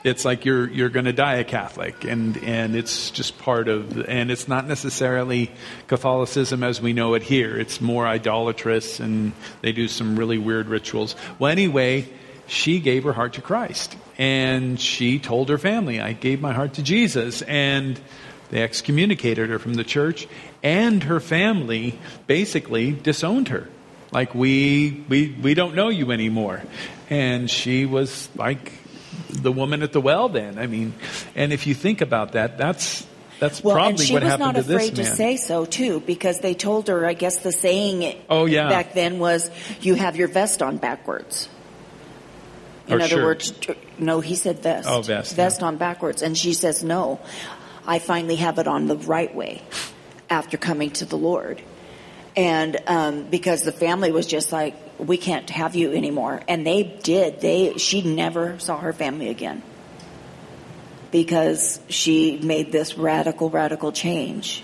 It's like you're going to die a Catholic, and it's just part of, and it's not necessarily Catholicism as we know it here. It's more idolatrous, and they do some really weird rituals. Well, anyway, she gave her heart to Christ, and she told her family, I gave my heart to Jesus, and they excommunicated her from the church, and her family basically disowned her. Like, we don't know you anymore. And she was like the woman at the well then. I mean, and if you think about that, that's probably what happened to this man. And she was not afraid to say so, too, because they told her, I guess the saying back then was, you have your vest on backwards. In other words, no, he said vest. Oh, vest. Vest on backwards. And she says, no, I finally have it on the right way after coming to the Lord. And because the family was just like, we can't have you anymore. And they did. She never saw her family again because she made this radical change.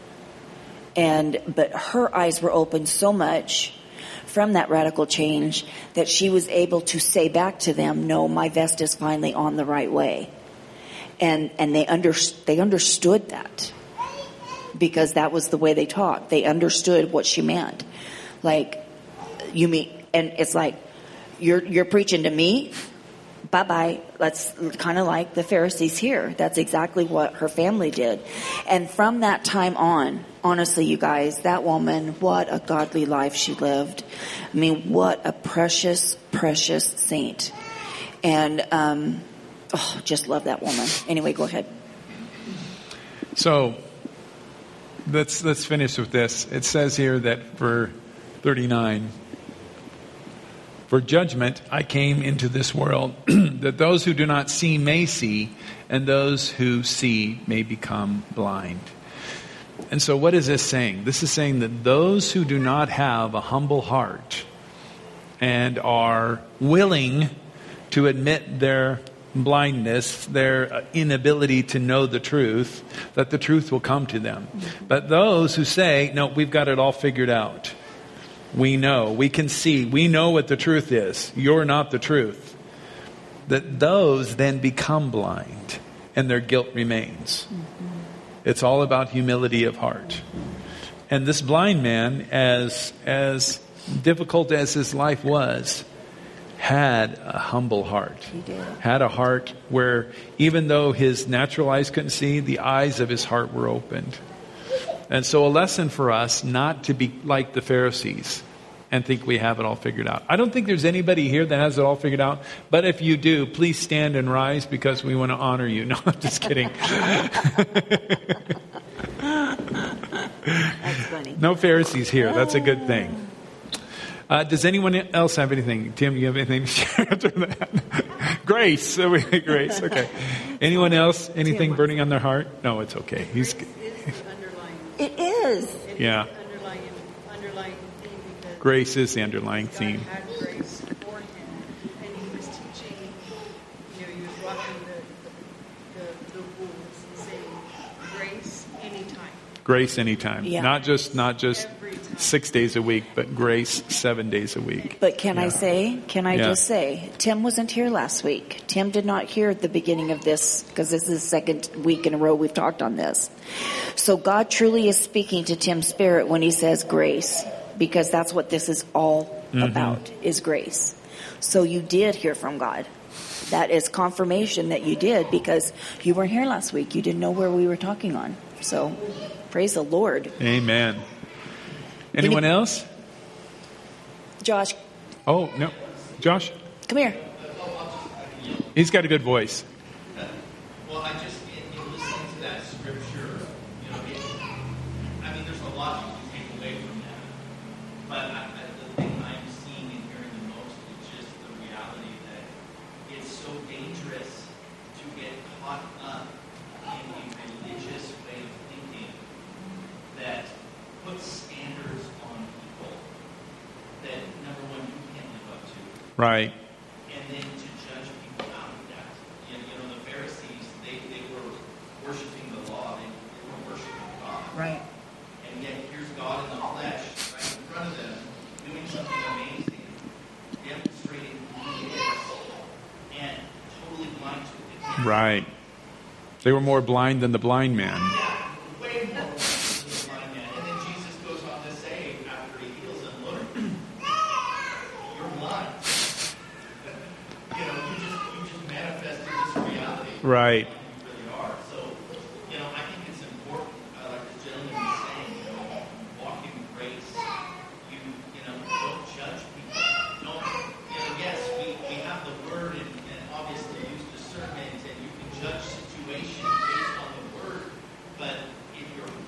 But her eyes were opened so much from that radical change that she was able to say back to them, no, my vest is finally on the right way. And they understood that because that was the way they talked. They understood what she meant. Like, you mean, and it's like, you're preaching to me? Bye-bye. That's kind of like the Pharisees here. That's exactly what her family did. And from that time on, honestly, you guys, that woman, what a godly life she lived. I mean, what a precious saint. And, just love that woman. Anyway, go ahead. So, let's finish with this. It says here that for 39, for judgment I came into this world, that those who do not see may see, and those who see may become blind. And so what is this saying? This is saying that those who do not have a humble heart and are willing to admit their blindness, their inability to know the truth, that the truth will come to them. But those who say, no, we've got it all figured out. We know, we can see, we know what the truth is. You're not the truth. That those then become blind and their guilt remains. It's all about humility of heart. And this blind man, as difficult as his life was, had a humble heart. He did. Had a heart where even though his natural eyes couldn't see, the eyes of his heart were opened. And so a lesson for us not to be like the Pharisees and think we have it all figured out. I don't think there's anybody here that has it all figured out. But if you do, please stand and rise because we want to honor you. No, I'm just kidding. That's funny. No Pharisees here. That's a good thing. Does anyone else have anything? Tim, you have anything to share after that? Grace. Grace. Okay. Anyone else? Anything burning on their heart? No, it's okay. Grace is the underlying. It is. Yeah. Underlying theme because grace is the underlying God theme. had grace for him, and he was teaching. He was walking the rules, saying grace anytime. Grace anytime. Yeah. Not just Every time. 6 days a week, but grace 7 days a week. But can I just say, Tim wasn't here last week. Tim did not hear the beginning of this because this is the second week in a row we've talked on this. So God truly is speaking to Tim's spirit when he says grace, because that's what this is all about, is grace. So you did hear from God. That is confirmation that you did because you weren't here last week. You didn't know where we were talking on. So praise the Lord. Amen. Anyone else? Josh, Oh, no. Josh? come here. He's got a good voice. Well, I just, in listening to that scripture, there's a lot you can take away from that. But the thing I'm seeing and hearing the most is just the reality that it's so dangerous to get caught up in a religious way of thinking that puts standards on people that, number one, you can't live up to. Right. And then to judge people out of that. The Pharisees, they were worshiping the law. They weren't worshiping God. Right. And yet here's God in the flesh right in front of them doing something amazing, demonstrating who he is, and totally blind to it. They Right. They were more blind than the blind man. Yeah, way more than the blind man. And then Jesus goes on to say, after he heals him, look, you're blind. You just manifested this reality. Right. You really are. So, I think it's important, like the gentleman was saying, walk in grace. Don't judge people. Yes, we have the word and obviously use discernment, and you can judge situations based on the word. But if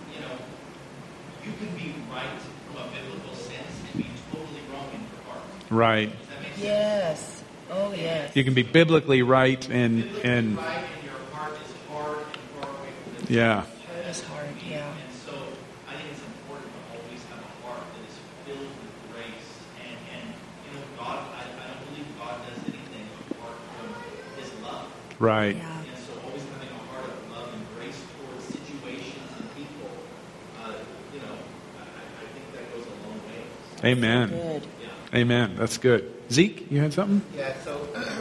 you can be right from a biblical sense and be totally wrong in your heart. Right. Does that make sense? Yes. Oh, yes. You can be biblically right and Biblically right, and your heart is hard and far away from the yeah. Heart is hard, yeah. And so I think it's important to always have a heart that is filled with grace. And God, I don't believe God does anything apart from his love. Right. Yeah. And so always having a heart of love and grace towards situations and people, I think that goes a long way. Amen. Good. Yeah. Amen. That's good. Zeke, you had something? Yeah, so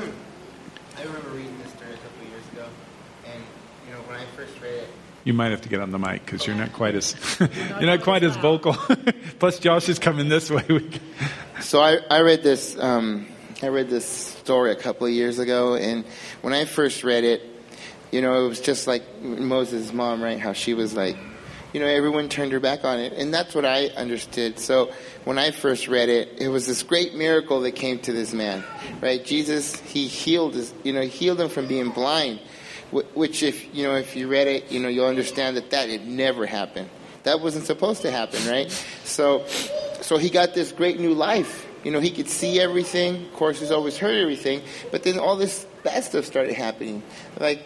I remember reading this story a couple of years ago, and when I first read it, You might have to get on the mic because you're not quite as vocal. Plus, Josh is coming this way. so I read this story a couple of years ago, and when I first read it, it was just like Moses' mom, right? How she was like, everyone turned her back on it, and that's what I understood. So when I first read it, it was this great miracle that came to this man, right? Jesus, he healed him from being blind, which if you read it, you'll understand that had never happened. That wasn't supposed to happen, right? So he got this great new life. He could see everything. Of course, he's always heard everything, but then all this bad stuff started happening. Like,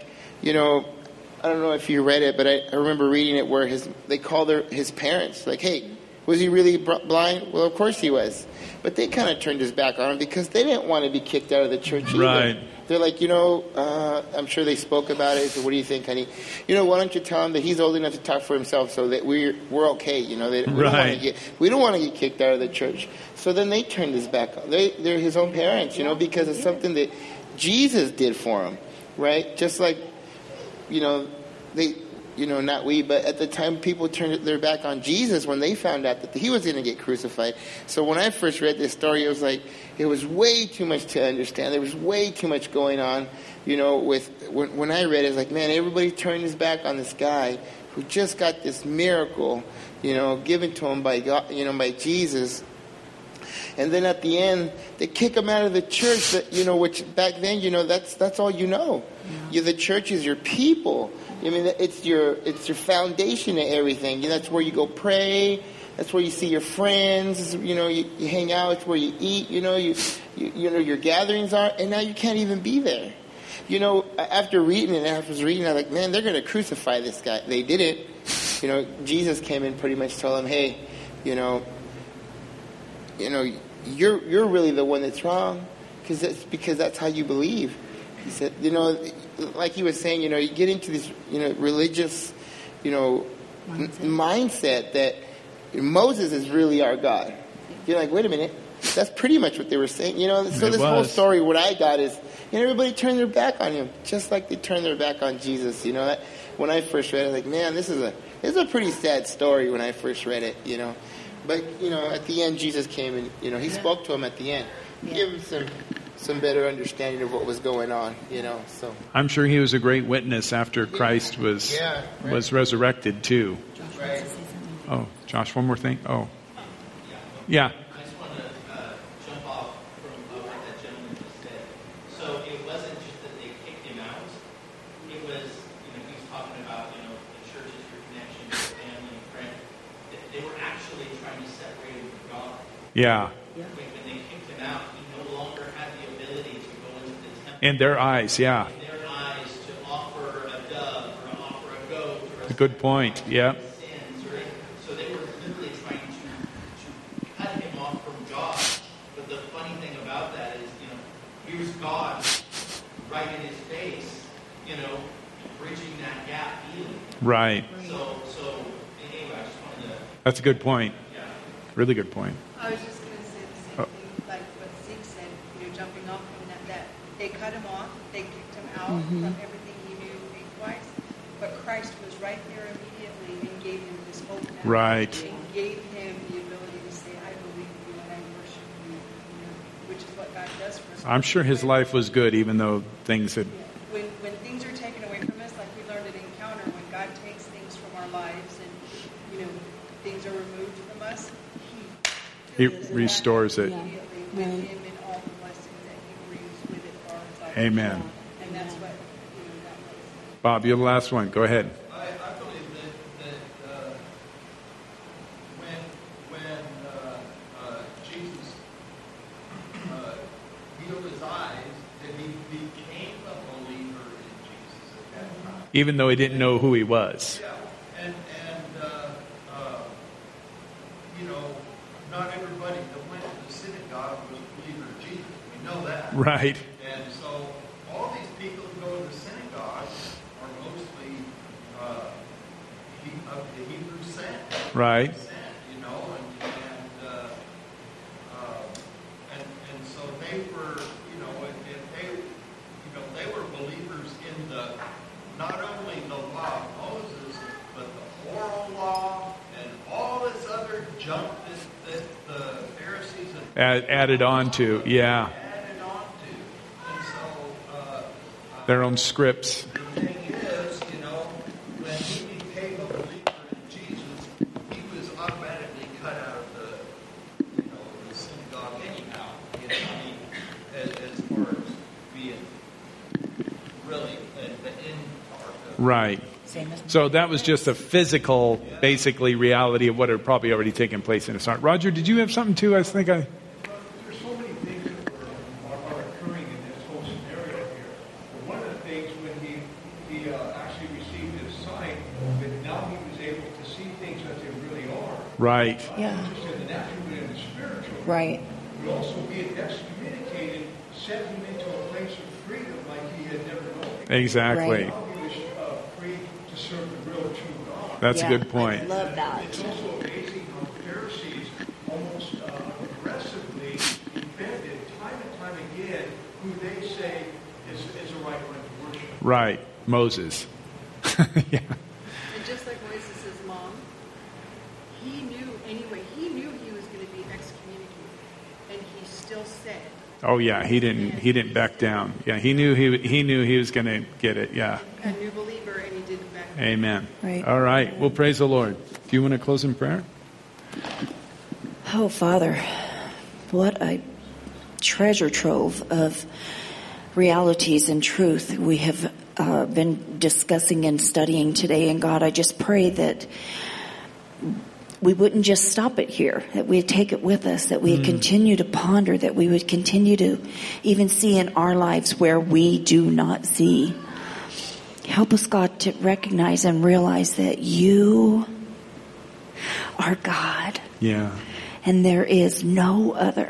I don't know if you read it, but I remember reading it where they called his parents, like, hey, was he really blind? Well, of course he was. But they kind of turned his back on him because they didn't want to be kicked out of the church either. Right. They're like, I'm sure they spoke about it. So what do you think, honey? Why don't you tell him that he's old enough to talk for himself so that we're okay? We don't want to get kicked out of the church. So then they turned his back on. They're his own parents, because it's something that Jesus did for him, right? Just like, not we, but at the time people turned their back on Jesus when they found out that he was going to get crucified. So when I first read this story, it was like, it was way too much to understand. There was way too much going on, when I read it, it's like, man, everybody turned his back on this guy who just got this miracle, given to him by God, by Jesus. And then at the end, they kick him out of the church. Which back then, that's all you know. Yeah. The church is your people. It's your foundation of everything. That's where you go pray. That's where you see your friends. You hang out. It's where you eat. Your gatherings are. And now you can't even be there. After reading it, I was like, man, they're going to crucify this guy. They didn't. Jesus came in, pretty much told him, hey, you're really the one that's wrong because that's how you believe. He said, like he was saying, you get into this, religious, mindset that Moses is really our God. You're like, wait a minute, that's pretty much what they were saying, So this whole story, what I got is, everybody turned their back on him, just like they turned their back on Jesus. That when I first read it, I was like, man, this is a pretty sad story when I first read it, But, at the end, Jesus came and, he spoke to him at the end. Give him some better understanding of what was going on, so. I'm sure he was a great witness after Christ was resurrected too. Right. Oh, Josh, one more thing. Oh. Yeah. I just want to jump off from what that gentleman just said. So it wasn't just that they kicked him out. It was, he was talking about, the church is your connection, your family, and friend. They were actually trying to separate him from God. Yeah. When they kicked him out, he no longer had the ability to go into the temple. In their eyes, yeah. In their eyes, to offer a dove or offer a goat. Or a Good point, yeah. sins, right? So they were literally trying to cut him off from God. But the funny thing about that is, here's God right in his face, bridging that gap, healing. Right. So anyway, I just wanted to. That's a good point. Yeah. Really good point. I was just going to say the same thing, like what Zeke said, jumping off from that they cut him off, they kicked him out from everything Christ was right there immediately and gave him his hope. Now. Right. And gave him the ability to say, I believe you and I worship you, which is what God does for us. I'm sure his life was good, even though things had... When things are taken away from us, like we learned at Encounter, when God takes things from our lives and, things are removed from us, He restores it. immediately with him and all the blessings that he brings with it for ourselves. Amen. And that's what, that was. Bob, you're the last one. Go ahead. I believe that when Jesus healed his eyes, that he became a believer in Jesus at that time. Even though he didn't know who he was. Yeah, and not everybody that went to the synagogue was a believer in Jesus. We know that. Right. And so all these people who go to the synagogue are mostly of the Hebrew sect. Right. And so they were, they were believers in the not only the law of Moses, but the oral law and all this other junk that the Pharisees had Added on to, yeah. added on to. And so Their own scripts. the thing is, when he became a believer in Jesus, he was automatically cut out of the synagogue anyhow. As far as being really the end part of Right. So that was just a physical, basically, reality of what had probably already taken place in his heart. Roger, did you have something too? There's so many things that are occurring in this whole scenario here. But one of the things when he actually received his sight, that now he was able to see things as they really are. Right. Yeah. Not just in the natural, but in the spiritual. Right. But also being excommunicated set him into a place of freedom like he had never known. Exactly. Right. Now he was free to serve the real true God. That's Yeah, a good point. I love that. It's also amazing how the Pharisees almost aggressively defended time and time again who they say is the right one to worship. Right. Moses. Yeah. And just like Moises' mom, he knew he was going to be excommunicated, and he still said, Oh yeah, he didn't back down. Yeah, he knew he was going to get it. Yeah. a new believer, and he didn't back down. Amen. Right. All right. Well, praise the Lord. Do you want to close in prayer? Oh, Father, what a treasure trove of realities and truth we have been discussing and studying today. And God, I just pray that we wouldn't just stop it here, that we'd take it with us, that we'd continue to ponder, that we would continue to even see in our lives where we do not see. Help us, God, to recognize and realize that you are God. Yeah. And there is no other.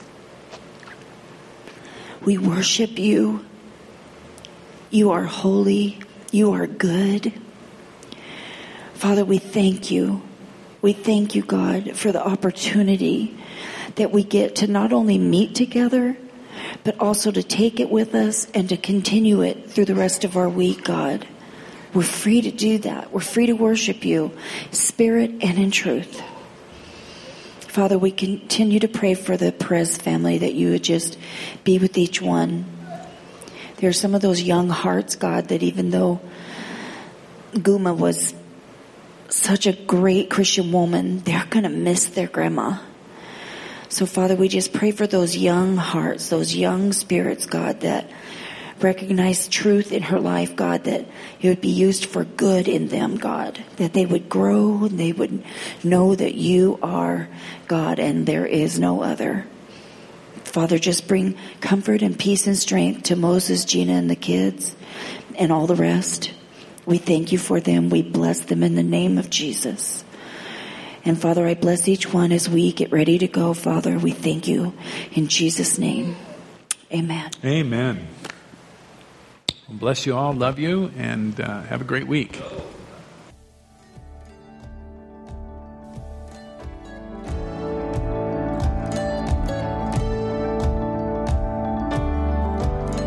We worship you. You are holy. You are good. Father, we thank you. We thank you, God, for the opportunity that we get to not only meet together, but also to take it with us and to continue it through the rest of our week, God. We're free to do that. We're free to worship you, spirit and in truth. Father, we continue to pray for the Perez family, that you would just be with each one. There are some of those young hearts, God, that even though Guma was such a great Christian woman, they're going to miss their grandma. So, Father, we just pray for those young hearts, those young spirits, God, that recognize truth in her life, God, that it would be used for good in them, God, that they would grow and they would know that you are God and there is no other. Father, just bring comfort and peace and strength to Moses, Gina, and the kids and all the rest. We thank you for them. We bless them in the name of Jesus. And Father, I bless each one as we get ready to go. Father, we thank you in Jesus' name. Amen. Amen. Well, bless you all. Love you. And have a great week.